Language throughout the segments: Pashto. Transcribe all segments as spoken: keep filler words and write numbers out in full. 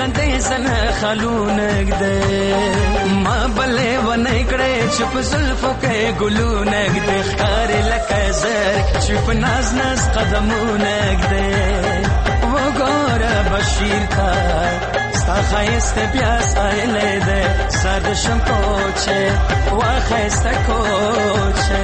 دې زنه خلونګ دې ما بلې ونه کړې چې په زلفو کې ګلونه دې ښکار لکه زر چې په ناز ناز قدمونه دې وګوره بشیر تا ستا ښایست بیا سایلی دی سر شم کوچه واخیسته کوچه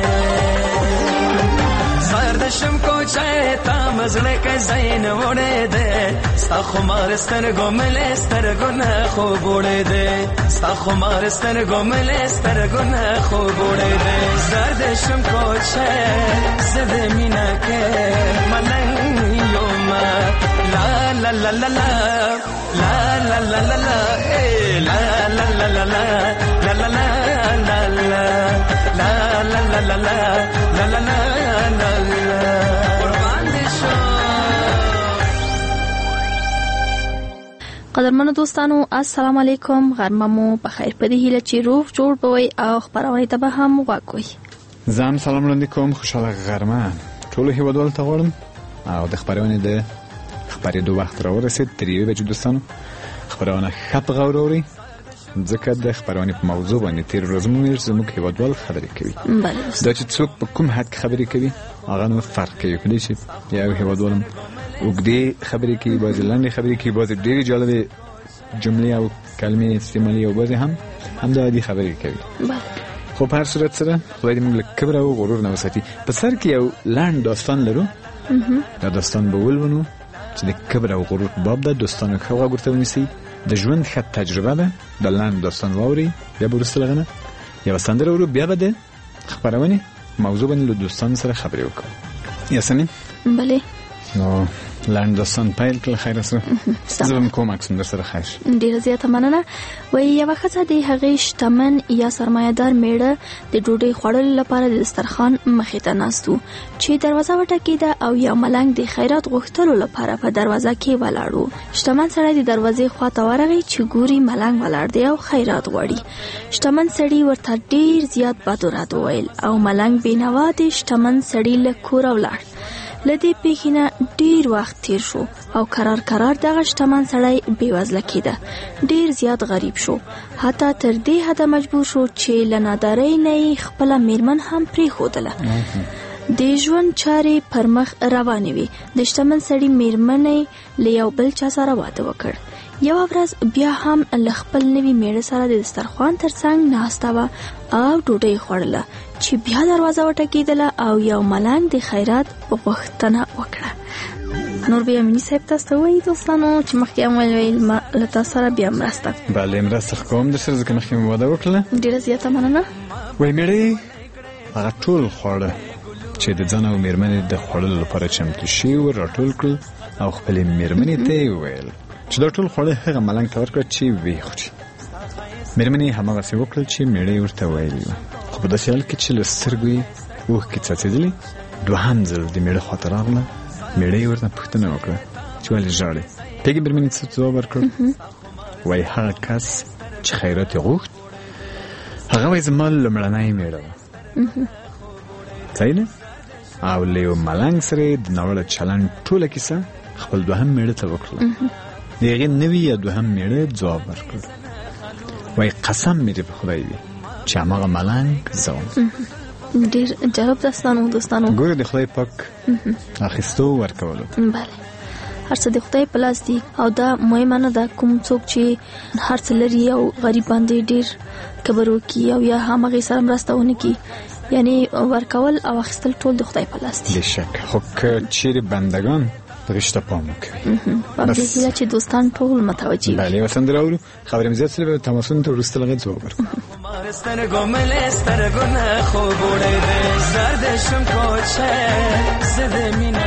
سر شم کوچه تا مزړه کې ځای نه وړی دی ستا خمار سترګو ملې سترګو نه خوب وړی دی ستا خمار سترګو ملې سترګو نه خوب وړی دی زرد شم کوچه زه د مینه کې ملنګ یومه لا لا لا لا لا La la la la la, eh, la la la la la, la la la la la, la la la la la, la la la la la. قدرمنو دوستانو السلام علیکم. غرمه مو بخیر. په دې هیله چې روغ جوړ بوي او خبرونه ته به هم وګورئ. زم سلام وړاندې کوم. خوشاله غرمه ټول هیوادوالو ته غواړم او د خبرونه د خبرې دو وخت را ورسید تر یوې بجې دوستانو خبرونه ښه په غور اورئ ځکه د خبرونې په موضوع باندې تېره ورځ موږ زموږ هیوادوال خبرې کوي. دا چې څوک په کوم حد خبرې کوي هغه نو فرق کوي. کله چې یو هیوادوال اوږدې خبرې کوي بعضې لنډې خبرې کوي بعضې ډېرې جالبې جملې او کلمې استعمالي او بعضې هم همدا عادي خبرې کوي. خو په هر صورت سره خدای دې موږ له کبر او غرور نه وساتي. په سر کې یو لنډ داستان لرو. دا داستان به ولولو چې د کبر او غرور باب ده. دوستانو ښه غوږ ورته ونیسئ. د ژوند ښه تجربه ده. د لاند داستان واورئ بیا به وروسته له هغه نه یوه سندره ورو بیا به د خپرونې موضوع باندې له دوستانو سره خبرې وکړو. یاسمین بلې نو لاند داستان پیل کړه خیر سره زه به م کوم عکسم در سره خیر ډېره زیاته مننه. وایي یوه ښځه د هغې شتمن یا سرمایه‌دار میړه د ډوډۍ خوړلو لپاره د دسترخوان مخې ته ناست و چې دروازه وټکېده او یو ملنګ د خیرات غوښتلو لپاره په دروازه کې ولاړ و. شتمن سړی د دروازې خواته ورغی چې ګوري ملنګ ولاړ دی او خیرات غواړي. شتمن سړي ورته ډېر زیات بد و رد وویل او ملنګ بېنوا د شتمن سړي له کوره ولاړ. له دې پیښې نه ډېر وخت تیر شو او کرار کرار دغه شتمن سړی بېوزله کېده. ډېر زیات غریب شو. حتی تر دې حده مجبور شو چې له نادارۍ نه یې خپله میرمن هم پرېښودله. د ژوند چارې پر مخ روانې وې. د شتمن سړي میرمن یې له یو بل چا سره واده وکړ. یوه ورځ بیا هم له خپل نوي میړه سره د دسترخوان تر څنګ ناسته وه او ډوډۍ خوړله چې بیا دروازه وټکېدله او یو ملنګ د خیرات غوښتنه وکړه. نور بیا میني صاحب تاسو ته وایي دوستانو چې مخکې هم ویل ما له تاسو سره بیا مرسته بله مرسته کوم در سره ځکه مخکې مې واده وکړله. ډېره زیاته مننه. وایي میړه هغه ټول خواړه چې د ځان او میرمنې د خوړلو لپاره چمتو شوي وو راټول کړل او خپلې میرمنې ته یې وویل چې دا ټول خواړه هغه ملنګ ته ورکړه چې ویې خوري. میرمنې هماغسې وکړل چې میړه یې ورته ویلي وو. خو په داسې حال کې چې له سترګو یې اوښکې څڅېدلې دوهم ځل د میړه خواته راغله. میړه یې ورته پوښتنه وکړه چې ولې ژاړې. پوهېږې میرمنې څه ځواب ورکړ؟ وایي هغه کس چې خیرات یې غوښت هغه وایي زما لومړنی میړه وه. صحیح ده. او له یو ملنګ سره د ناوړه چلند ټوله کیسه خپل دوهم میړه ته وکړله. د هغې نوي یا دوهم میړه ځواب ورکړ. وایي قسم مې دې په خدای وي چې هماغه ملنګ زه وم. ډېر جالب داستان و دوستانو. ګوره د خدای پاک اخیستو ورکولو. بله هر څه د خدای په لاس دي او دا مهمه نه ده کوم څوک چې هر څه لري او غریب باندې ډېر کبر وکړي او یا همغې سره مرسته ونه کړي. یعنی ورکول او اخیستل ټول د خدای په لاس دي. بېشکه. خو که چیرې بندګان دغې ته پام وکوي. په همدې هیله چې دوستان ټول متوجه وي. بله یوه سندره اورو خبرې مې زیات سره به تماسونو ته وروسته له هغې ځواب ورکړو. سترګو ملې سترګو نه خوب وړی دی زرد شم کوچه زه د مینه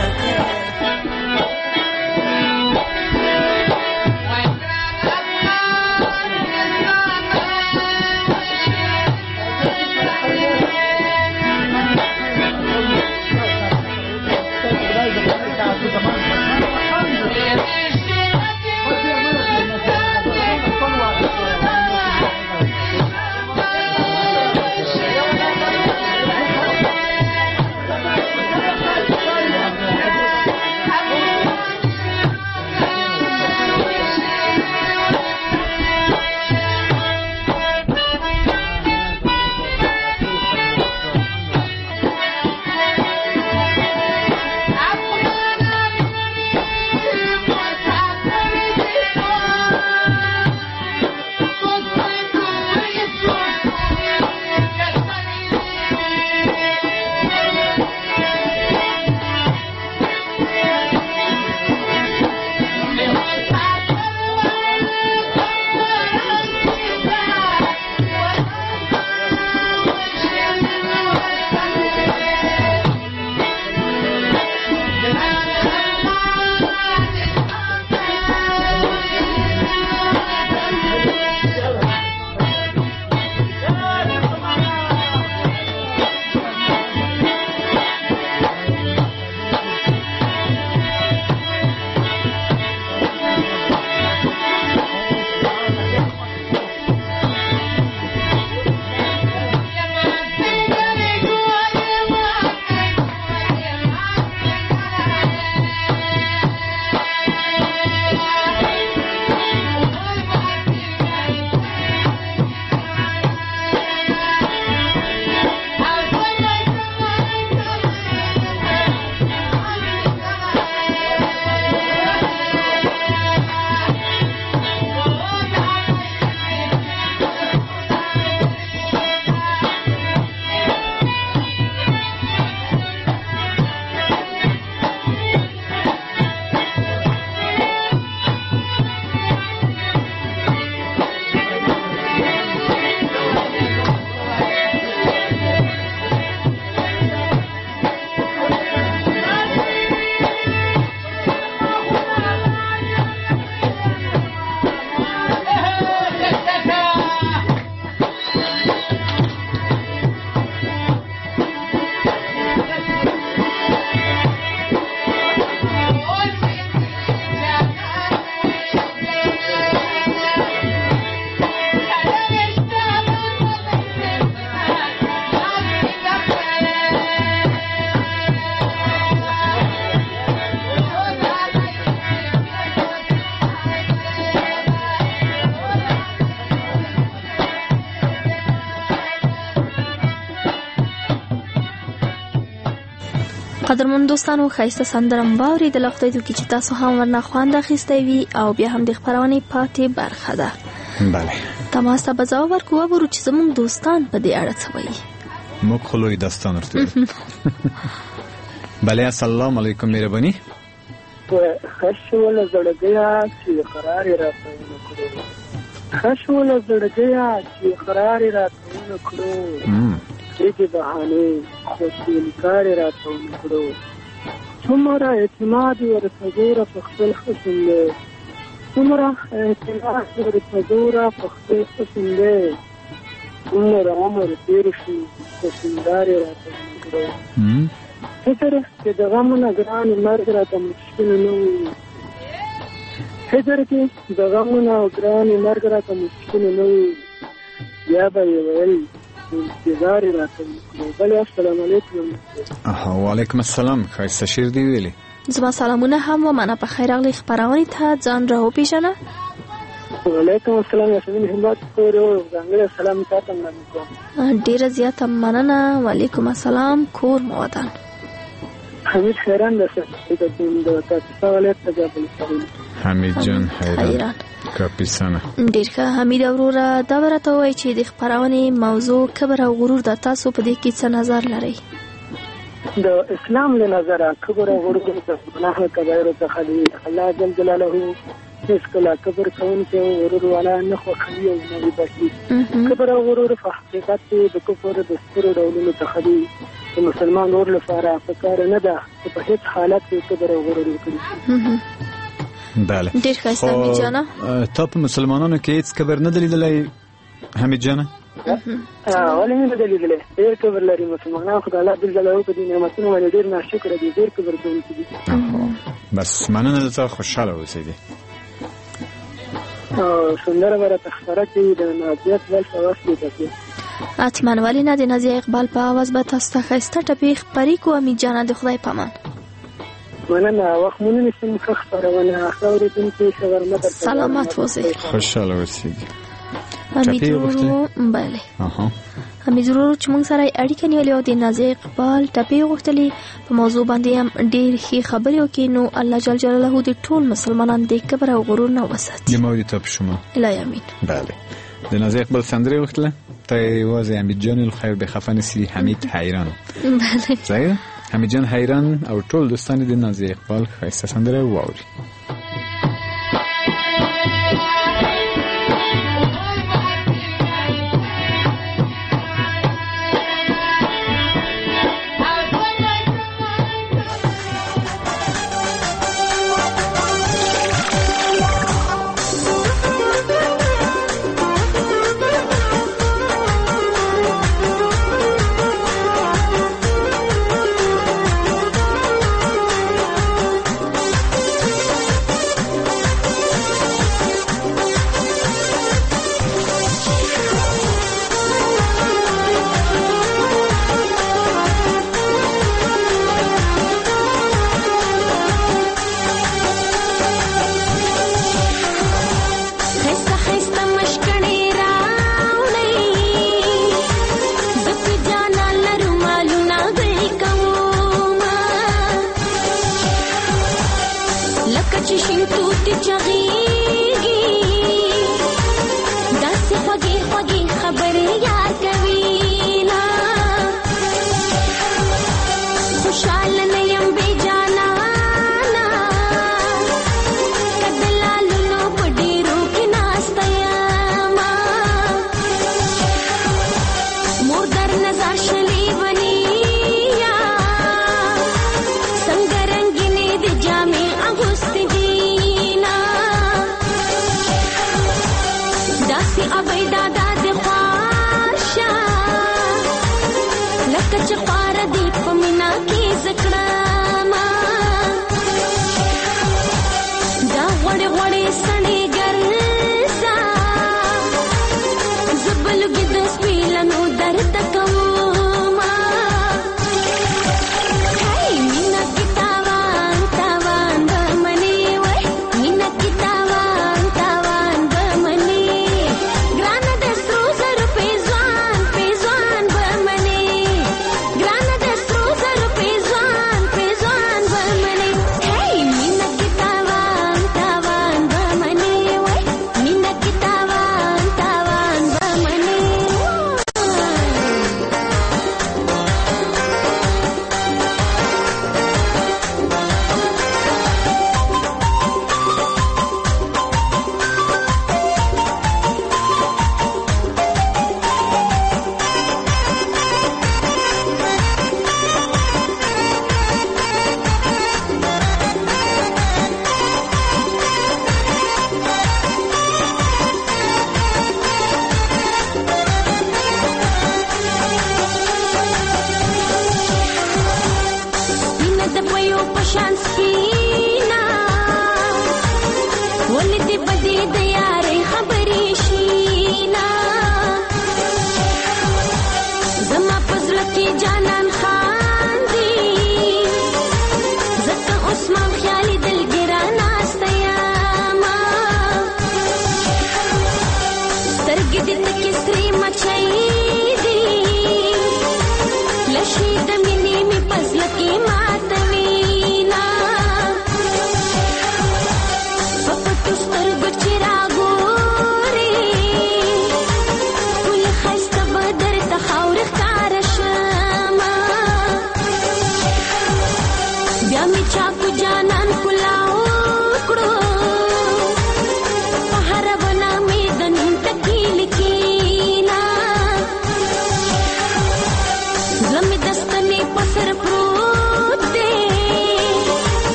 قدرمن دوستانو خایسته سندرم باوري د لغتې د کی چې تاسو هم ورنه خوند اخیستی وي او بیا هم د خبرونې پاتې برخه ده. بله تماسه به ځواب ورکوه ورو چې زموږ دوستان په دې اړه څه وایي. موږ خلوی داستان ورته بله السلام علیکم مهرباني. خش ولا زړګیا چې قرار راته ونکړو خش ولا زړګیا چې قرار راته ونکړو دې بهانه خوشي کار راته ونکړو څومره اعتماد ورته په خپل حسن له څومره اعتماد ورته په خپل حسن له څومره عمر تیر شي خوشندار راته ونکړو فکر چې د غمونو ګران مرګ راته مشکل نه وي فکر کې د غمونو ګران مرګ راته مشکل نه وي یا به یې ویل انتظار راته وکړو. بله السلام علیکم. وعلیکم السلام. ښایسته شعر دی ویلي. زما سلامونه هم ومنه. په خیر راغلی خپرونې ته ځان را وپېژنه. وعلیکم السلام. یاسمین همت کور او ځانګړی سلام تاته وړاندې کوم. ډېره زیاته مننه. وعلیکم السلام. کور مو ودان. حمید خیران ده سر د تاسو ولایت ته جابل حمید جان خیران کاپیسانه. ډیر ښه حمید وروره دا ورته وایي چې د خبرونې موضوع کبر او غرور د تاسو په دې کې څه نظر لرئ؟ د اسلام له نظره کبر او غرور د ګناه کبایرو څخه دی. الله جل جلاله هیڅ کله کبر کوونکی او غرور والا نه خوښوي او نه بخښي. کبر او غرور په حقیقت کې د کفر د سترو ډولونو څخه دي. د مسلمان ور لپاره پکار نه ده چې په هیڅ حالت کې کبر او غرور وکړي. بله ډیر ښایسته حمید جانه. تا په مسلمانانو کې هیڅ کبر نه دی لیدلی حمید جانه؟ ولې نه دی لیدلی؟ ډېر کبر لري مسلمانان. خو د الله جل جلاله په دې نعمتونو باندې ډېر ناشکره دي. ډېر کبر کوونکي دي. بس مننه درته. خوشحاله اوسئ. سندره به راته خپره کړي د نازیه اقبال په اواز کې ټپې. حتما ولې نه. د نازیه اقبال په اواز به تاسو ته ښایسته ټپې خپرې کړو. حمید جانه د خدای په امان. مننه. وخت مو نه نشم ښه خپرونه ښه اورېدونکي ښه ورمه درته سلامت اوسئ. خوشحاله اوسئ. حمید ورورو بله حمید ورورو چې موږ سره اړیکه نیولې او د نازیه اقبال ټپې غوښتلې په موضوع باندې هم ډېر ښې خبرې وکړي. نو الله جل جلاله د ټول مسلمانان د کبر او غرور نه وساتي. د مودې ته په شما الهی امین. بله د نازیه اقبال سندرې غوښتله تا یوازې حمید جان الخیر به خفه نسی. حمید حیران. بله صحیح. حمید جان حیران او ټول دوستان د نازیه اقبال ښایسته سندره واوري.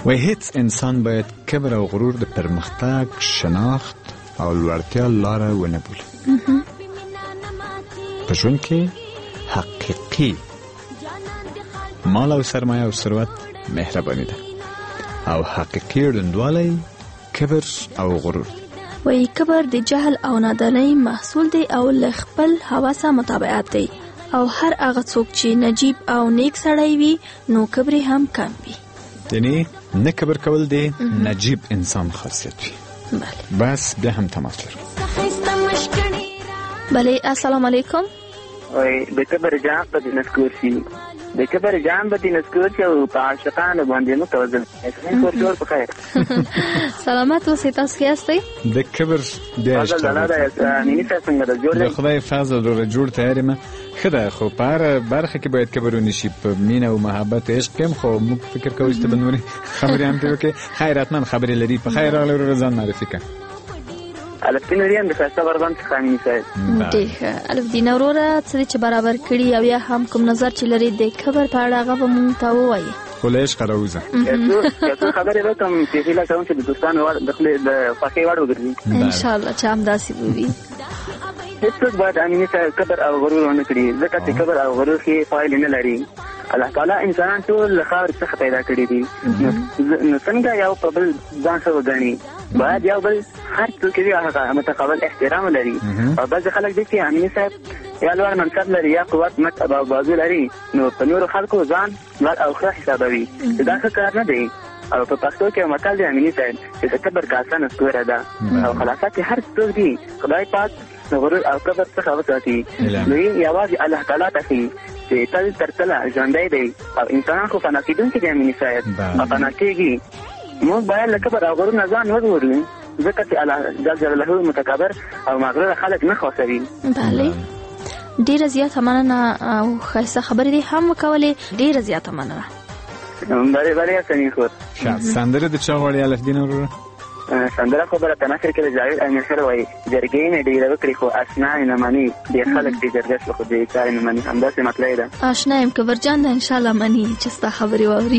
وای هیڅ انسان باید کبر او غرور د پرمختګ، شناخت او لوړتیا لاره ونه بولي. په ژوند کې حقیقي مال او سرمایه او ثروت مهرباني ده او حقیقي ړندوالی کبر او غرور. وای کبر د جهل او نادانۍ محصول دی او له خپل حواسه مطابقت دی او هر هغه څوک چې نجیب او نیک سړی وي نو کبر هم کم وي. یعنی نه کبر کول دی نجیب انسان خاصیت وي. بله بس بیا هم تماس لرو. بله السلام علیکم. وای د کبر جام په نسکور شي د کبر جام په نسکور شي او په عاشقانو باندې نو توزل اسمه کور په خیر. سلامت اوسئ، تاسو ښه یاستئ؟ د کبر بیا اشتباه د خدای فضل رو جوړ تیار ما ښه ده، خو په هره برخه کې باید کبر ونه شي. په مینه او محبت عشق کې خو موږ فکر کوو چې به نورې خبرې هم پرې وکړې. خیر حتما خبرې لري. په خیر راغلی ورور ځان معرفي کړه. الف دین وریم د ښایسته غربان څخه امین صاحب. ډېر ښه. الف دین وروره څه چې برابر کړي او یا هم کوم نظر چې لري د کبر په اړه هغه به مونږ ته ووایي. خو له عشقه راوځه. یو څه خبرې وکړم چې هیله کوم چې د دوستانو د خوښۍ وړ وګرځي انشاءالله چې همداسې به وي. هیڅوک باید امیني صاحب کبر او غرور ونه کړي، ځکه چې کبر او غرور ښې پایلې نه لري. الله تعالی انسانان ټول له خاورې څخه پیدا کړي دي، نو څنګه یو په بل ځان ښه وګڼي. باید یو بل هر څوک وي هغه متقابل احترام لري. او بعضې خلک دي چې امیني صاحب یا لوړ منصب لري یا قوت مطلب او بازو لري، نو په نورو خلکو ځان لوړ او ښه حسابوي، چې دا ښه کار نه دی. او په پښتو کې متل دی امیني صاحب چې د کبر کاسه نسکوره ده. او خلاصه چې هر څوک دي خدای پاک غرور او کبر څخه وساتي، نو یوازې الله تعالی ته ښي چې تل تر تله ژوندی دی. او انسانان خو فنا کېدونکي دي امیني صاحب، او فنا کېږي. موږ باید له کبر او غرور نه ځان وژغورو، ځکه چې الله جل جلاله متکبر او مغرور خلک نه خوښوي. بله ډېره زیاته مننه او ښایسته خبرې دې هم وکولې. ډېره زیاته مننه. بله بله سمین خور. سندره د چا غواړي الف دین وروره؟ سندره خو بله په نثر کې د جاوید امیرخېل وایي جرګې مې ډېره وکړې خو اشنا یې نه مني، ډېر خلک دې جرګه شوه خو دې کار یې نه مني. همداسې مطلب ده. اشنا یم کبرجان ده انشاءالله مني چې ستا خبرې واوري.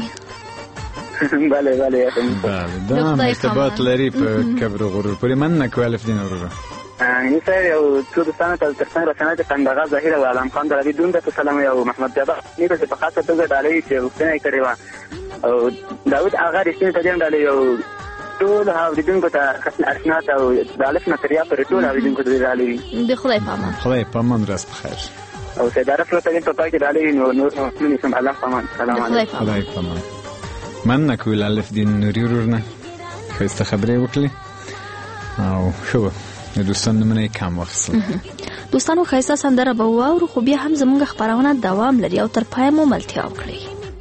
بله بله دا مرتبات لري په کبر و غرور پورې. مننه کوي الف دین وروره. امیني صاحب یو څو دوستانو ته تر څنګ رسنۍ د قندغه ظاهر او علام خان دروي دون ته سلام او محمد جابر نیته چې په خاصه توګه ډالۍ چې وختونه یې کړې وه او داود اغا رښتینې ته دیم ډالۍ او ټول اورېدونکو ته اشنا ته او د الف نه تر یا پورې ټول اورېدونکو ته ډالۍ وي. د خدای په امان. خدای په امان. راز په خیر. او سید عرف له تلین په پای کې ډالۍ نو نور نو سم الله په امان. سلام علیکم. خدای په امان. مننه کوي الف دین نوري ورور نه ښایسته خبرې وکړلې او ښه وه. د دوستانو نومونه یې کم واخیستل. دوستانو ښایسته سندره به واورو، خو بیا هم زموږ خپرونه دوام لري او تر پایه مو ملتیا وکړئ.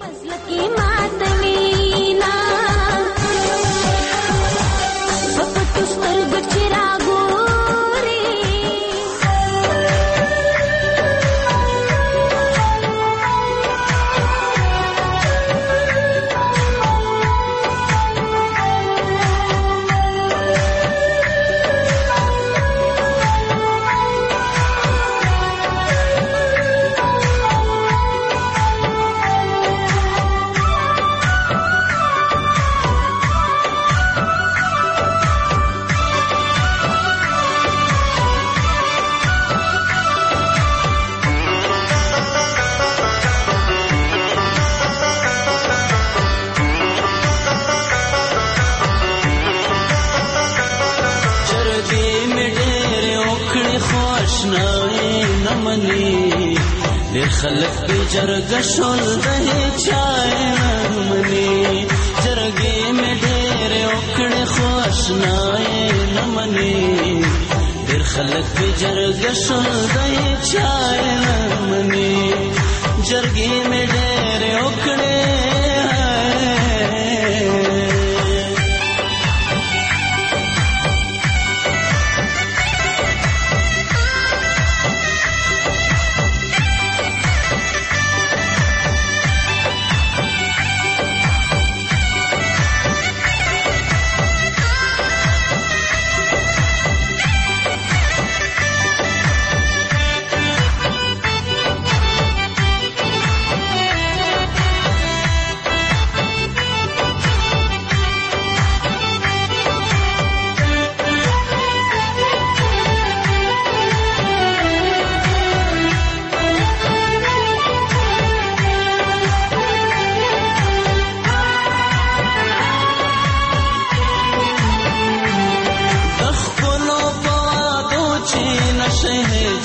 خلق په جرګه شول د چای منی جرګې مې ډېر وکړې خو آشنای نه منی ډېر خلق په جرګه شول د چای منی جرګې مې ډېر وکړې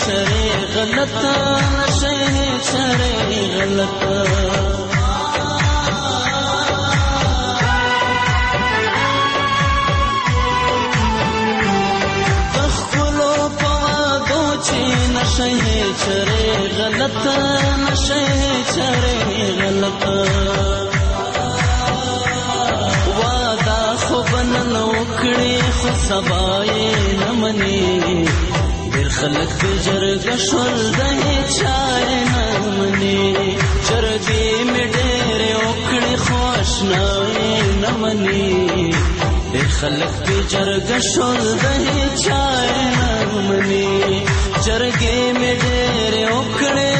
چرې غلطه نشې چرې غلطه تخلو پوادو چې نشې چرې غلطه نشې چرې غلطه وادا خو بنن وکړي خو سبا یې نه مني ډېر خلک په جرګه شول د هیچا یې نه مني جرګې مې ډېرې وکړي خو اشنا یې نه مني ډېر خلک په جرګه شول د هیچا یې نه مني جرګې مې ډېرې وکړي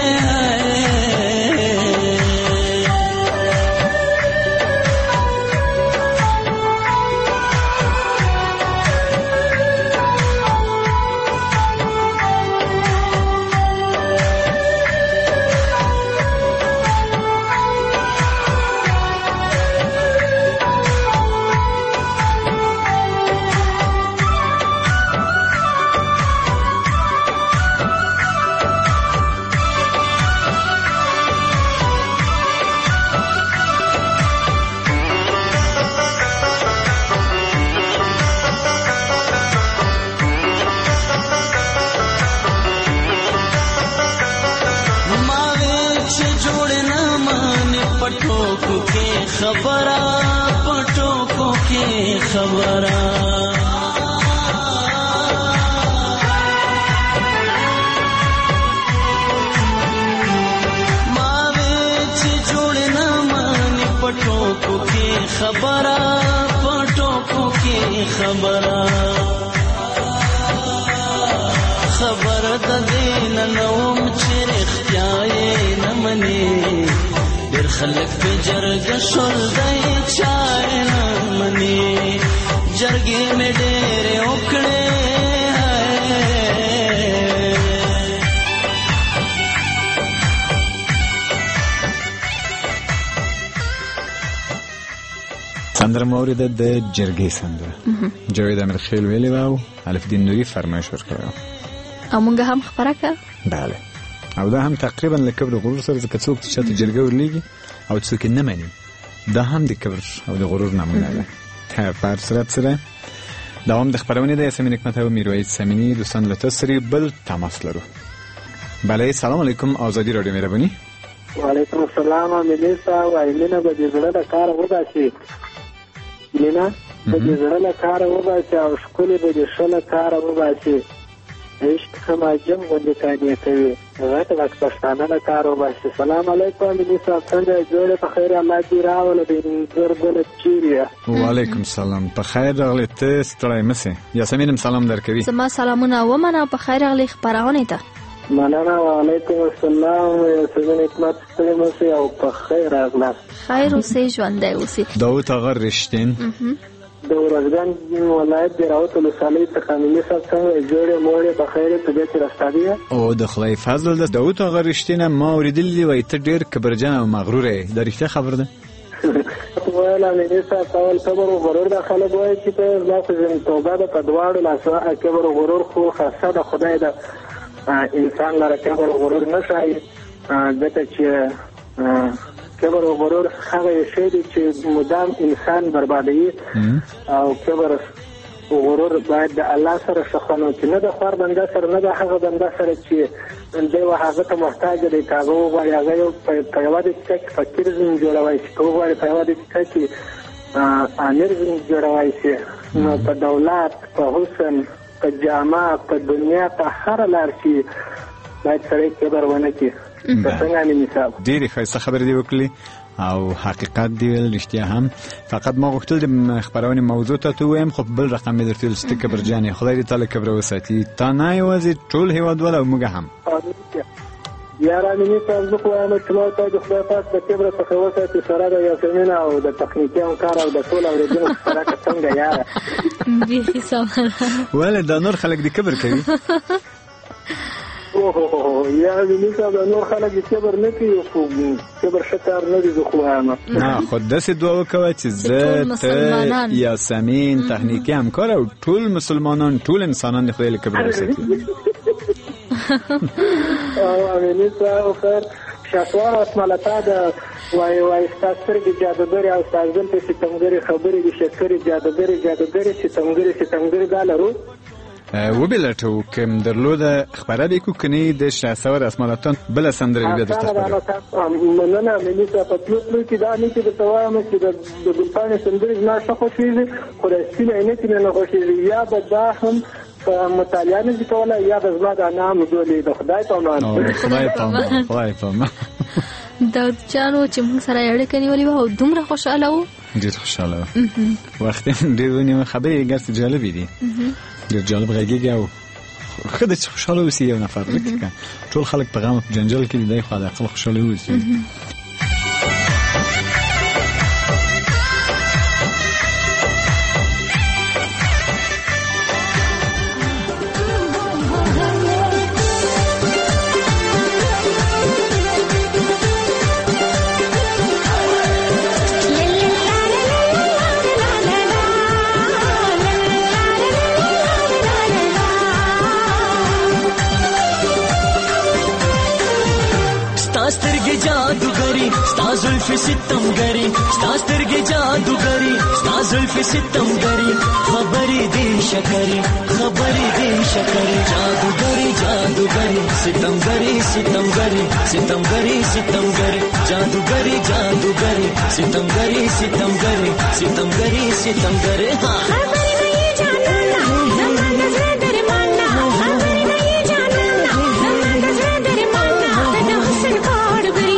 پټوکو کې خبره پټوکو کې خبره ما وې چې جوړ نه مانی پټوکو کې خبره پټوکو کې خبره خبر د دین نوم چې رښتیا یې نه مني ډېر خلک په جرګه شول د هیچا یې نه مني جرګې مې ډېرې وکړې سندره مو اوریده د جرګې سندره جاوید امیرخیل ویلې وه او الفدین نوري فرمایش ورکړی و او موږ هم خپره کړه بله او دا هم تقریبا له کبر و غرور سره ځکه څوک چې چاته جرګه ورلیږي او څوک یې نه مني دا هم د کبر او د غرور نمونه ده په هر صورت سره دوام د خپرونې د یاسمین حکمت او میرویس سمینی دوستان له تاسو سره بل تماس لرو بله سلام علیکم آزادی رادیو مهرباني وعلیکم السلام ملي صاحب ایمنه به دې زړه د کار وباسي مینا به دې زړه له کار وباسي او ښکلې به دې ښه له کار وباسي عشق سماجم غوندې کانې کوي غټ غټ پښتانه له کار وباسي سلام علیکم ملي صاحب څنګه جوړې په خیر الله دې راوله د انځور ګله چیرې وعلیکم السلام په خیر راغلی ته ستړی مه سې یاسمین هم سلام درکوي زما سلامونه ومنه په خیر راغلی خپرونې ته مننه وعلیکم السلام یاسمین حکمت ستړی مه سې او په خیر راغلاست خیر اوسې ژوندی اوسې داود آغا رشتین د ورځګان ولایت د راوت ولسوالۍ څخه ملي صاحب څنګه جوړې موړې په خیر طبیعت راستادي او د خدای فضل د داود آغا رشتین ما اوریدلی وای ته ډېر کبرجن او مغرور یې دا رښتیا خبر ده ویلا ملي صاحب اول کبر او غرور د خلک وایي چې په ځکه چې توبه د پدواړو لاسه کبر او غرور خو خاصه د خدای د انسان لپاره کبر او غرور نه شي دته چې کبر او غرور هغه شی دی چې مدام انسان بربادوي او کبر او غرور باید د الله سره شخصانو چې نه د خور بنده سره نه د هغه بنده سره چې دوی هغه ته محتاج دی کاغه وغواړي هغه یو په یوه دقیقه کې فقیر ځین جوړولی شي که وغواړي په یوه دقیقه کې امیر ځین جوړولی شي نو په دولت په حسن په جامه په دنیا په هره لار کې باید سړی کبر ونه کړي ډېرې ښایسته خبرې دې وکړلې او حقیقت دی ویل رښتیا هم فقط ما غوښتل د خپرونې موضوع ته ووایم خو بل رقم مې درته ویل چې ته کبرجن یې خدای دې تا له کبره وساتي تا نه یوازې ټول هېوادوال او موږ هم یاره ملي صاحب زه خو وایم چې ما ته د خدای پاک د کبره څخه وساتي سره د یاسمین او د تخنیکي همکار او د ټول اورېدونکو سره که څنګه یاره بیخي سمه ولې دا نور خلک دې کبر کوي اوه یا ملي صاحب نور خلک دې کبر نه کوي خو کبر ښه کار نه دی زه خو وایم نه خو داسې دعا وکوه چې زه ته یاسمین تخنیکي همکار او ټول مسلمانان ټول انسانان د خدای له کبره وساتي او امینی صاحب خیر شاسوار اسمالتا د وای وای ستاسو جادوګری او ستاسو په ستمګری خبرې دي شکرې جادوګری جادوګری ستمګری ستمګری دالرو وبلټو کوم درلوده خبره به کو کني د شاسوار اسمالتان بل سندره بیا درته نه نه مې څه په پلوټلو کې دا نه چې د توام چې د ګلپان سندره نه شخو شي خو د سپینې نه کې نه خوشي یا به دا هم مطالعه نه کوله یا به زما د نام دولې د خدای په امان خدای په امان خدای په امان دا چانو چې موږ سره اړیکه نیولې و دومره خوشاله و ډېر خوشاله وخت ډېر ونیمه خبرې ګرځي جالب دي ډېر جالب غږیږي او خدای چې خوشاله اوسي یو نفر لکه ټول خلک په غم جنجال کې دی خو دا خپل خوشاله اوسي जुल्फी सितमगरी स्तास्तरगे जादूगरी स्ता जुल्फी सितमगरी खबरी दे शकरी खबरी दे शकरी जादूगरी जादूगरी सितमगरी सितमगरी सितमगरी सितमगरी जादूगरी जादूगरी सितमगरी सितमगरी सितमगरी सितमगरी हाँ खबरी नहीं जानना जमाना से तेरे मानना खबरी नहीं जानना जमाना से तेरे मानना तद हुस्न कोड गरी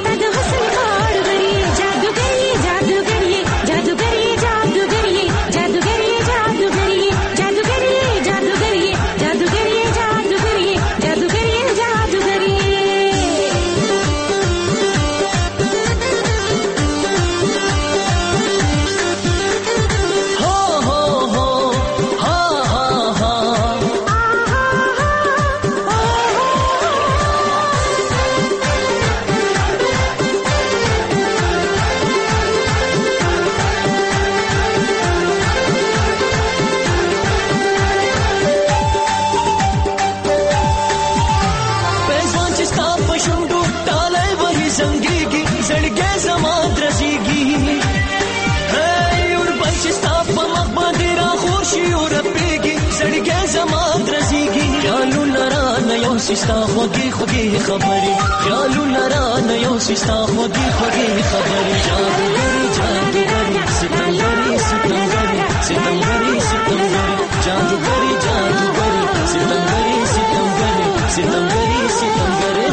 ستا خوږی خوږی خبرې خیالونه را نه یو ستا خوږی خوږی خبرې جادوګری جادوګری ستمګری ستمګری ستمګری ستمګری جادوګری جادوګری ستمګری ستمګری ستمګری ستمګری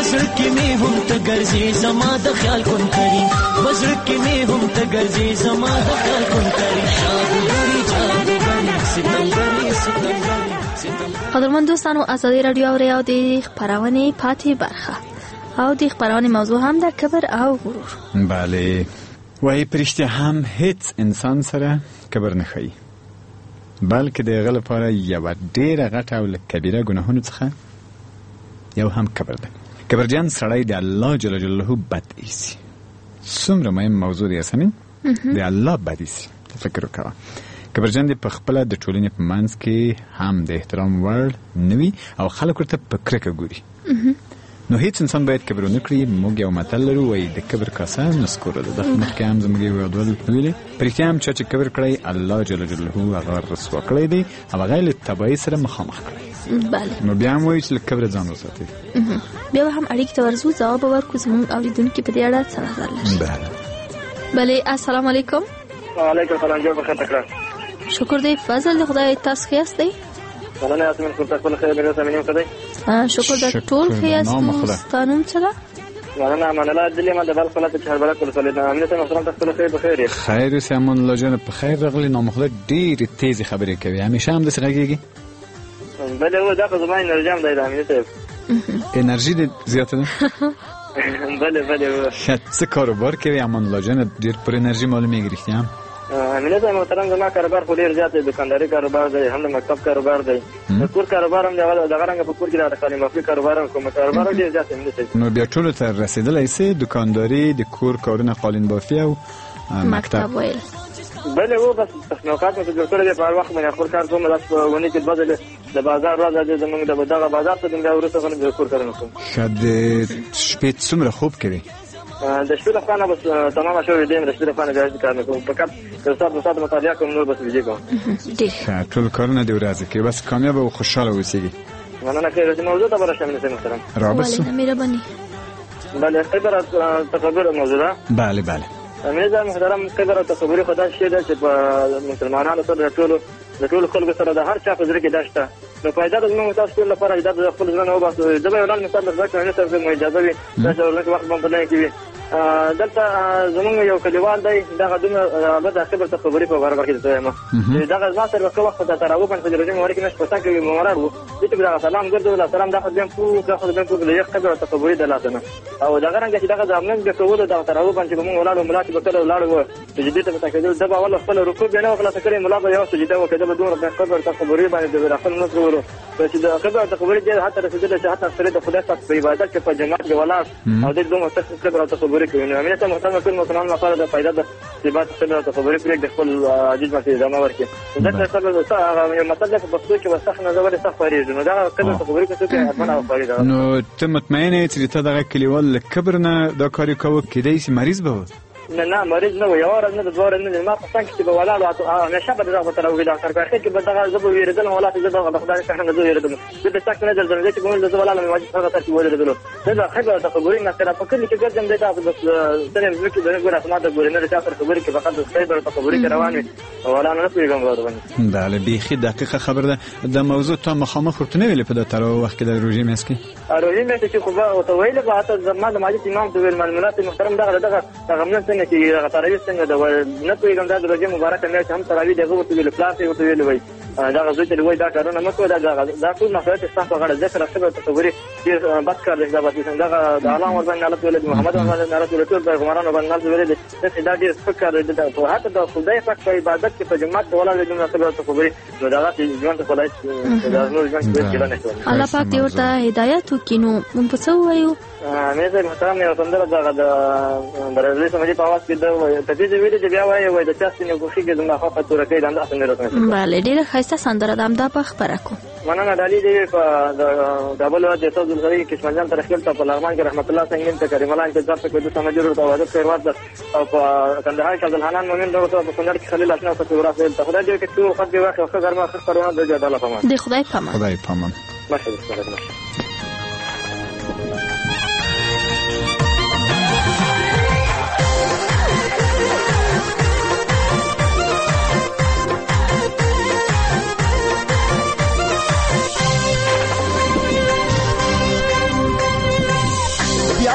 بزړ کې مې هم ته ګرځې زما د خیال کون کری بزړ کې مې هم ته ګرځې زما د خیال کون کری جادوګری جادوګری ستمګری ستمګری قدرمن دوستانو، ازادي رادیو اوري او د خبرونه پاتې برخه او د خبرونه موضوع هم د کبر او غرور. بله، وای پرشته هم هیڅ انسان سره کبر نه خي، بلکې د غل لپاره یو ډیره غټه او کبیره ګناهونه څخه یو هم کبر ده. کبرجن سړی د الله جل جلاله بد ایسي. څومره مهم موضوع دی اسمین د الله بد ایسي. فکر وکړه، کبرجن دی په خپل د ټولنې په منځ کې هم د احترام وړ نوي او خلک ورته په کرکه ګوري. نو هیڅ انسان باید کبر نه کړي. موږ یو متل لرو، وایي د کبر کاسه نسکوره ده. د مخکې هم زموږ یو ډول ویلي پرېښتیا هم چې کبر کړی الله جل جلاله هغه رسوا کړی دی او هغه له تبعی سره مخامخ کړی. بله، نو بیا هم وایي چې له کبر ځان وساتئ. بیا هم اړیکې ته ورځو، ځواب ورکړو زموږ اوریدونکي په دې اړه څه نظر لري. بله بله، السلام علیکم. وعلیکم السلام. جوړ بخیر تکرار. شکر دی. فضل د خدای تاسو خیاست دی؟ مننه یاسمین، خو تاسو خیر مې سمینم کړی. شکر د ټول خیاست ستانوم چلا. مننه مننه دلی ما د بل خلک چې هربره کول سولې نه امنیت محترم تاسو خیر بخیر. خیر اوسې امون الله جان په خیر راغلی. نامخله ډېر تیز خبرې کوي، همیشه هم د سرګيږي. بله و دا په زمای انرژي هم دی د امنیت انرژي دې زیاته ده. بله بله څه کاروبار کوي امون الله جان؟ ډېر پر انرژي معلومیږي. رښتیا امنیت محترم زما کاروبار خو ډېر زیات دی. دکانداري کاروبار دی، هم د مکتب کاروبار دی، د کور کاروبار هم دی. دغه رنګه په کور کې د خالي مفلي کاروبار هم کوم کاروبار ډېر زیات امنیت دی. نو بیا ټولو ته رسېدلی سي دکانداري، د کور کارونه، قالین بافي او مکتب ویل. بله و بس تصنیفات مې جوړ کړی دی. په هر وخت باندې خپل کار کوم. داس په ونې کې بدل د بازار راز دی زمونږ د دغه بازار ته د ورسره غو د کور کارونه کوم. شاید شپې څومره خوب کوي؟ د شپې لخوا نه بس تمام شوی دی. د شپې لخوا نه ګرځي کار نه کوم. فقط که سات سات مطالعه کوم، نور بس ویډیو کوم. ټول کارونه دی ورځي کې بس کامیاب او خوشاله اوسېږي. مننه. خیر دې موضوع ته برشم نه محترم. رابطه مهرباني. بله، خبر تکبر موضوع ده. بله بله. امید محترم خبر تکبر خدا شي ده چې په مسلمانانو سره ټول د ټول خلکو سره د هر چا په ځای کې داشته. نو پیدا د موږ تاسو ټول لپاره د خپل ځان او باسو د به ولان مثال درکړم چې تاسو مې اجازه وي تاسو ورته وخت باندې نه کیږي. دلته زمونږ یو کلیوال دی، دغه دونه به د خبر تخبري په اړه ورکړی دی. ما دغه ځات تر وخت د تراو په فجر جمعه ورکې نشه پتا کوي مورار وو. دې ته سلام ګرځو الله سلام دغه دیم پو دغه دیم پو د یو خبر تخبري د لاتنه او دغه رنګ چې دغه ځامن د کوو د تراو باندې موږ ولاړو ملاتي په کله ولاړو چې دې ته پتا کوي د باور خپل رکوع نه خلاص کړی ملا به یو سجده وکړه به دوه د خبر تخبري باندې د خپل نو ورو چې د خبر تخبري دې حتی رسیدل چې حتی سره د خدای پاک په عبادت کې په جماعت کې ولاړ او دې دوه خبر تخبري کوي. نو امید محترم ټول مسلمانانو لپاره د فائدہ د ثبات خبر تخبري پرې د خپل عجیب باندې ادامه ورکړي. دا څه څه یو مطلب په پښتو کې وسخ نه زور څه فریضه. نو دا خبر تخبري کوي چې اتمنه او فریضه. نو ته مطمئن یې چې ته دغه کلیوال کبر نه دا کاری کوي کېدای شي مریض به نه نه مریض نه و. یو ورځ نه د دوه ورځې نه ما په څنګه چې به ولاړ او همیشه به دغه تر ویلا تر کاخه کې به دغه زبو ویریدل ولا چې دغه خدای څخه نه زو ویریدل. دې څه څنګه نه درځي چې کوم د ولا له واجب څنګه تاسو ویریدل. دا خبره تخبري نه سره په کلی کې ګرځم دی تاسو بس سره مزکه دغه ګره سماته ګورې نه تاسو خبرې کې فقط خبره تخبري روان وي ولا نه پیغام غواړم. بله بیخي دقیقه خبر ده. د موضوع ته مخامخ ورته نه ویل په د تر وخت کې د روزي مسکی روزي مسکی چې خو او ته ویل به تاسو زما د ماجد امام د ویل معلومات محترم دغه دغه دغه من څنګه چې دغه تراویح څنګه د نه پیغام د روزي مبارک نه چې هم تراویح دغه ورته ویل پلاس ورته ویل وای دا غوښتل چې وای دا کارونه مکو دا دا ټول مسائل چې تاسو غواړئ ذکر خبره تخبري چې بس کار دې دا بس څنګه د الله ور باندې الله ولید محمد محمد رسول الله پیغمبرانو باندې ولید چې دا ډیر فکر دې دا په هغه د خدای پاک په عبادت کې په جماعت ولا د جمعه خبره تخبري نو دا چې ژوند ته خدای دا نور ژوند کې کېدل نه شي. الله پاک دې ورته هدایت وکینو. مونږ په څه وایو؟ مې زه محترم یو سندره دغه د برازیل سمجي په आवाज کې دا ته دې ویډیو چې بیا وایي وای د چا څنګه کوشي کې زما خو په تور کې دا څنګه راځي. بله ډیره ښایسته سندره ده. همدا په خبره کو مننه ډالۍ دی په ډبل د تاسو د سړي کشمیر جان تر خپل په لغمان کې رحمت الله څنګه ته کریم الله انتظار ته کوي د سمجر او د خیر ورته او په کندهار کې عبدالحنان مومن دغه په کندهار کې خلیل اشنا په تورا سره ته خدای دې کې څو خط دی واخه خبر ما خبرونه د جداله پمن دی خدای پمن خدای پمن ماشه ماشه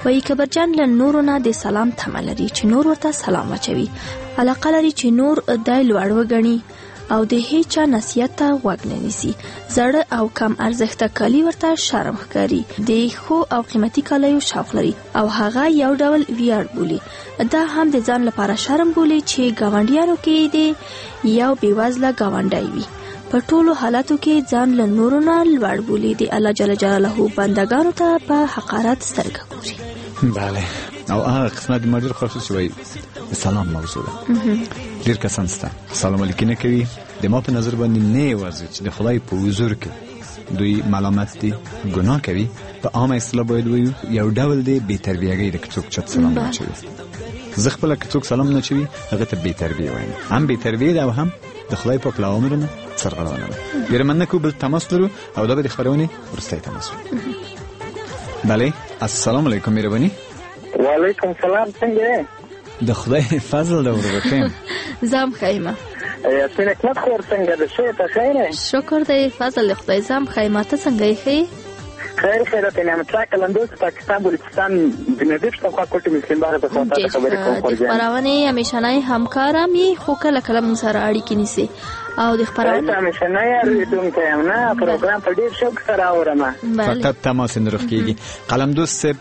وایي کبرجان له نورو نه د سلام تمه لري چې نور ورته سلام اچوي، علاقه لري چې نور دای لوړ وګڼي او د هیچا نصیحت ته غوږ نه نیسي. زړه او کم ارزښته کالي ورته شرم ښکاري، د ښو او قیمتي کالیو شوق لري او هغه یو ډول ویاړ بولي. دا هم د ځان لپاره شرم بولي چې ګاونډیانو کې د یو بېوزله ګاونډی وي. په ټولو حالاتو کې ځان له نورو نه لوړ بولي. د الله جل جلاله بندګانو ته په حقارت سترګه ګوري. بله، او هغه قسمه د مدیر خصوص شوی سلام موضوع ده. ډیر کسان ستا سلام علیکم نه کوي، د ما په نظر باندې نه یوازې چې د خدای په حضور کې دوی ملامت دي، ګناه کوي. په عامه اصطلاح باید وایو یو ډول دی بې تربیه‌ګي د څوک چې سلام نه چوي. زه خپله که څوک سلام نه چوي هغه ته بې تربیه وایم، هم بې تربیه ده او هم د خدای پاک له اوامرو نه سرغړونه ده. ګیره من نه کوو، بل تماس لرو او دا به د خپرونې وروستی تماس وي. بله، السلام علیکم مهرباني. وعلیکم سلام، څنګه د خدای فضل ده ورغتیم. زم خیمه څنګه کلت خور څنګه ده شه ته خیره؟ شکر دی فضل خدای. زم خیمه ته څنګه یې؟ خیر خیر ته نعمت الله کلندوس پاکستان بلوچستان د نړۍ په خوا کوټه مسلمان بار په خاطر خبرې کوم خورځه. خبرونه همیشنای همکارم یې خو کله کله مون سره اړیکې نیسي او د خبرونه همیشنای ریډونکو یم نه پروګرام په ډیر شوق سره اورم. فقط تماس اندرخ کیږي. قلمدوس صاحب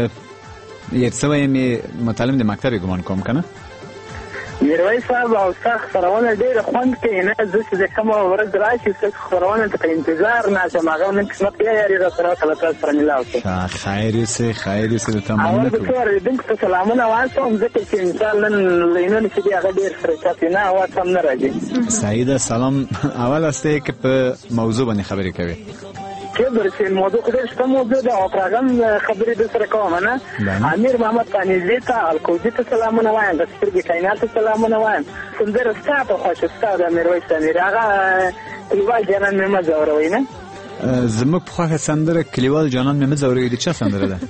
یې څه وايي متعلم د مکتب ګمان کوم کنه؟ میرویس صاحب او تاسو خبرونه ډېر خوند کوي نه، زه چې کوم ورځ راشي تاسو خبرونه ته انتظار نه کوم. هغه نن قسمت یې یاري را سره کله تاسو سره ملاو شي. خیر سه خیر سه ته مننه کوم. او څو دې سلامونه واسم ځکه چې ان شاء الله نن لینو چې دی هغه ډېر فرصت نه او تم نه راځي. سعیده سلام، اول استه کې په موضوع باندې خبرې کوي. کبر چې موضوع خو دې څه موضوع ده او پروګرام خبرې د سره کوم نه. امیر محمد تانیزی ته الکوزی ته سلامونه وایم، د سترګې کائنات ته سلامونه وایم. سندره ستاسو خوښه ستاسو د میرویس امیر هغه کلیوال جانان مې مزوروي نه. زموږ په خوښه سندره کلیوال جانان مې مزوروي د چا سندره ده؟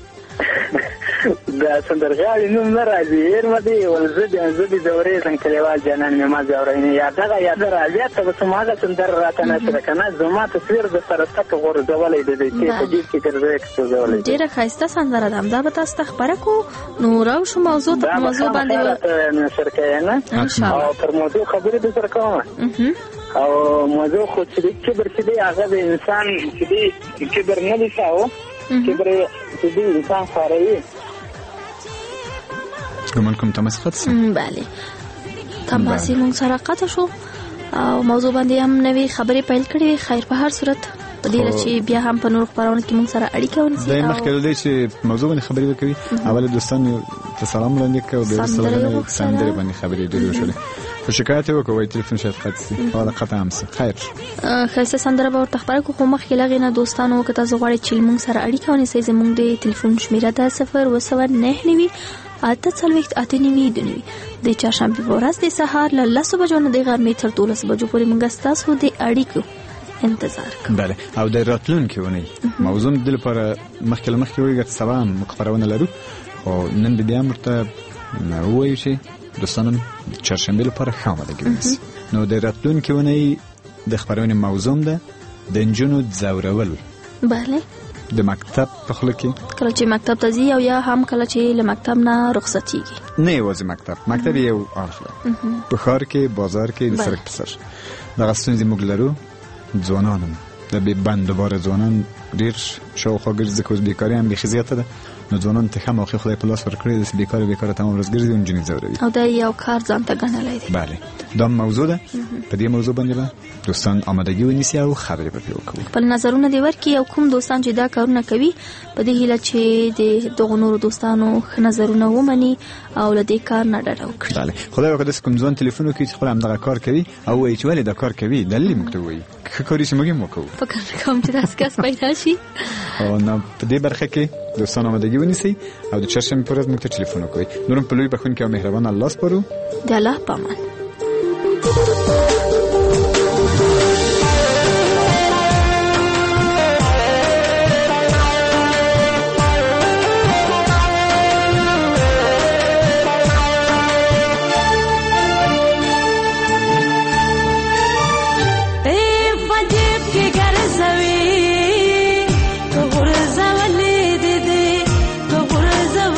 دا سندرغاړي نوم نه راځي هرمدي ولزه د زبي زوري څنګه کلیوال جانان مې ما زوري یا دا یا دا راځي ته به سماغه سندر راته نه سره کنه زما تصویر د سره ستک غورځولې د دې چې په دې کې ګرځي څه ډیره خاصه سندره ده. دا به تاسو خبره کو نو راو شو موضوع ته موضوع باندې نشر کوي نه او پر موضوع خبرې د سره کوم او موضوع خو چې کبر چې دی هغه د انسان چې دی کبر نه دی ساو کبر چې دی انسان خاري ګمان کوم تماس خط سي. بله تماس مون سره قطع شو او موضوع باندې هم نوې خبرې پیل کړې. خیر په هر صورت په دې چې بیا هم په نور خبرونه کې مون سره اړیکه ونیسي. دا مخکې د دې چې موضوع باندې خبرې وکړي اول دوستان ته سلام وړاندې کوي او د سلام سندره باندې خبرې ډېرې وشولې. خو شکایت وکوي تلیفون شاید خط سي او قطع هم سي. خیر خاصه سندره به ورته خبره کو. خو مخکې لغې نه دوستانو که تاسو غواړئ چې مون سره اړیکه ونیسئ زموږ د ټلیفون شمیره ده صفر اووه سوه نهه نوي اته څلوېښت اته نوي دوه نوي. د چهارشنبې په ورځ د سهار له لسو بجو نه د غرمې تر دولسو بجو پورې موږ ستاسو د اړیکو انتظار کوو. بله او د راتلونکي اونۍ موضوع د لپاره مخکې له مخکې وایي ګټه سبا هم خپرونه لرو او نن به بیا هم ورته ووایو چې دوستانو د چهارشنبې لپاره ښه آمادګي ونیسي. نو د راتلونکي اونۍ د خپرونې موضوع ده د نجونو ځورول. بله د مکتب په خوله کې کله چې مکتب ته ځي او یا هم کله چې له مکتب نه رخصتیږي. نه یوازې مکتب مکتب یو اړخ ده، په ښار کې بازار کې د سړک په سر دغه ستونزې موږ لرو. ځوانان د بې بندوباره ځوانان ډېر شاوخوا ګرځي ځکه اوس بیکاري هم بیخي زیاته ده. نو ځوانانو ته ښه موقع خدای په لاس ورکړې ده چې بیکاره بیکاره تمام ورځ ګرځي او نجونې ځوروي او دا یو کار ځان ته ګڼلی دی. بله دا موضوع ده. په دې موضوع باندې به دوستان آمادګي ونیسي او خبرې به پرې وکړو. خپل نظرونه دې ورکړي او کوم دوستان چې دا کارونه کوي په دې هیله چې د دغو نورو دوستانو ښه نظرونه ومني او له دې کار نه ډډه وکړي. بله خدای وکړه داسې کوم ځوان تلیفون وکړي چې خپل همدغه کار کوي او وایي چې ولې دا کار کوي دلیل یې موږ ته ووایي ښه کار یې چې موږ هم وکړو. فکر نه کوم چې داسې کس پیدا شي. او نو په دې برخه کې دوستان آمادګي ونیسئ او د چهارشنبې په ورځ موږ ته ټلیفون وکړئ. نور هم په لوی بخښونکي او مهربان الله سپارو. د الله په امان. غرزولې دې دې غرزولې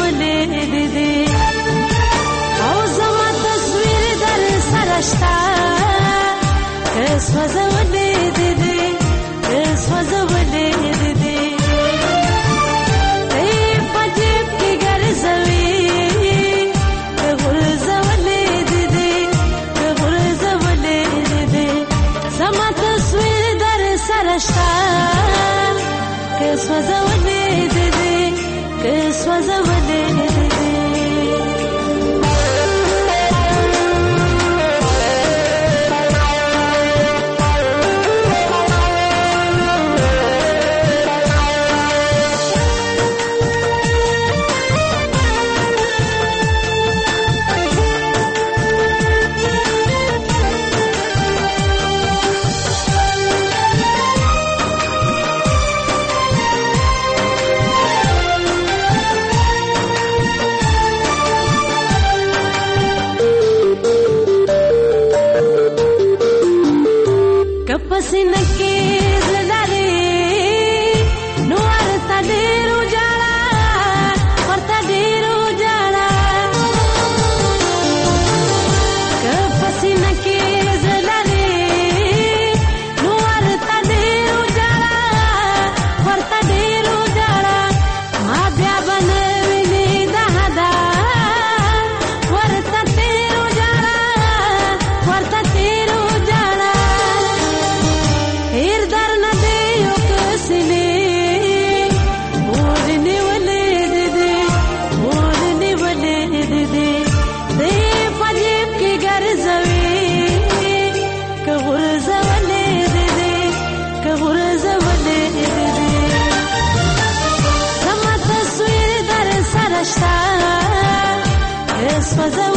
Was